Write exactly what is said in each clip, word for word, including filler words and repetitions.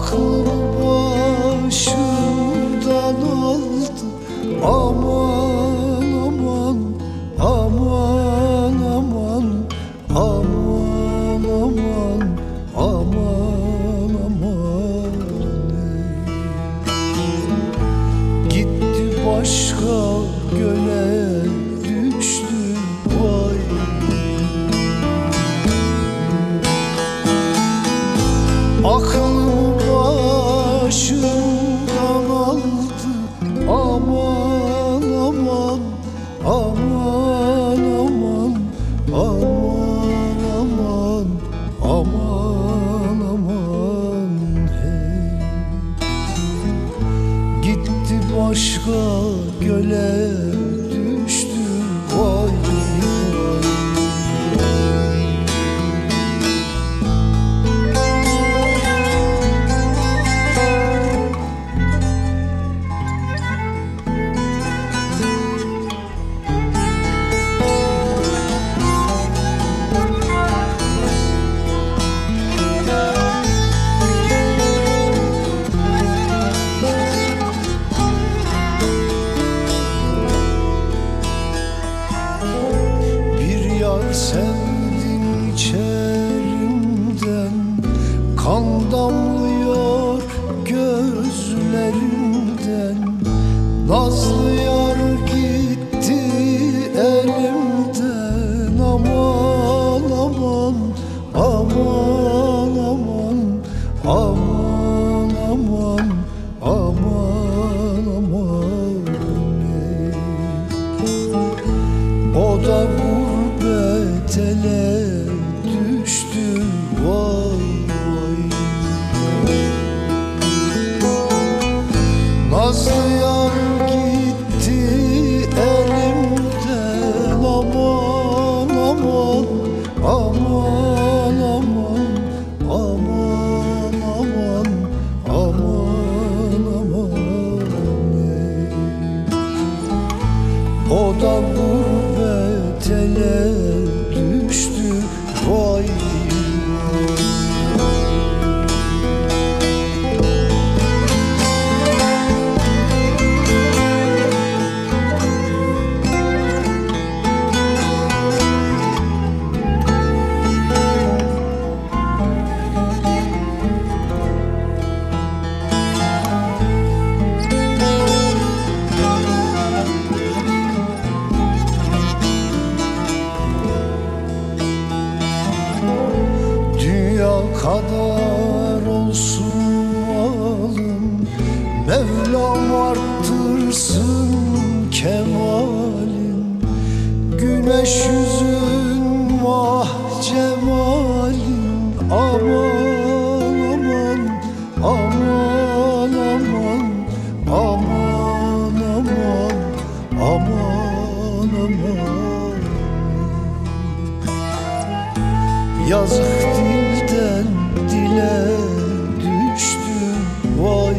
Aklım başımdan aldı. Aman aman, aman aman, aman aman, aman aman. Gitti başka göle düştü vay. Aklım başımdan aldı. Aman aman, aman aman, aman aman, aman aman hey. Gitti başka göle düştü vay. Sevdim içerimden, kan damlıyor gözlerimden. Nazlı yar gitti elimden. Aman aman, aman aman, aman aman, aman aman. O da gurbetele düştü vay vay. Nazlı yar gitti elimden. Aman aman, aman aman, aman aman, aman aman. O da gurbetele düştü vay. Kadar olsun malım, Mevlam arttırsın kemalin. Güneş yüzün vah cemalin. Aman aman, aman aman, aman aman, aman aman. Yazık dilden dile düştü vay.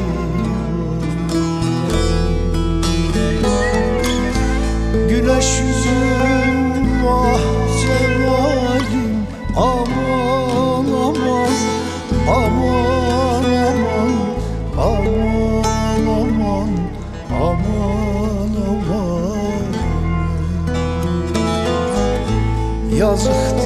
Güneş yüzün vah cemalin. Aman aman, aman aman, aman aman, aman aman. Yazık